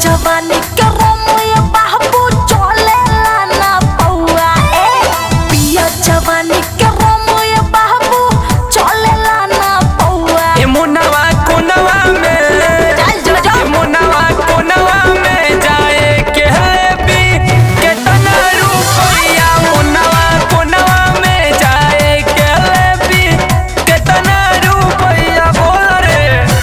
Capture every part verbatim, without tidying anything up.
जवानी के रोमुए बाबू चलेला ना पौआ ए पिया जवानी के रोमुए बाबू चलेला ना पौआ ए मुनवा कोनवा में चल जो जो ए मुनवा कोनवा में जाए के भी केतना रुपया मुनवा कोनवा में जाए के भी केतना रुपया बोल रे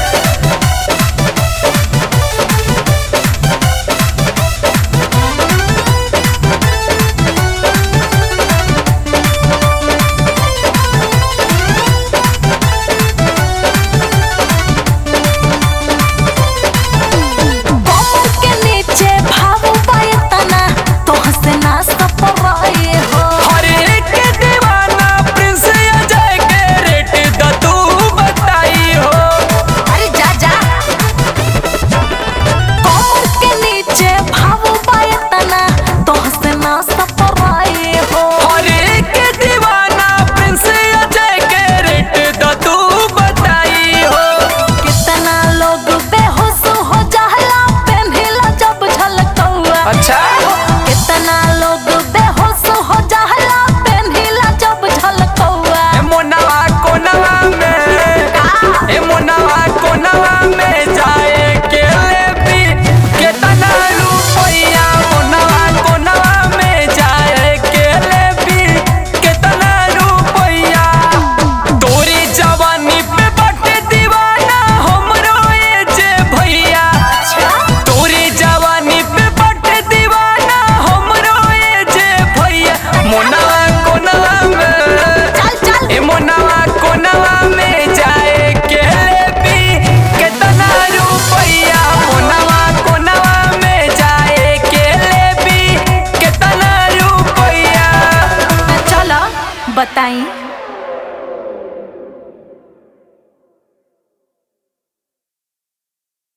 अच्छा कितना लोग बेहोश हो जाला पेन्हिला जब झलकौआ ए मुनवा कोनवा में ए मुनवा कोनवा में जाए के भी केतना रुपया मुनवा कोनवा में जाए के भी केतना रुपया तोरी जवानी पे बटे दीवाना हमरो ए जे भैया तोरी जवानी पे मुनवा कोनवा में चल चल ए मुनवा कोनवा में जाए के भी केतना रुपया मुनवा कोनवा में जाए के भी केतना रुपया चलो बताई।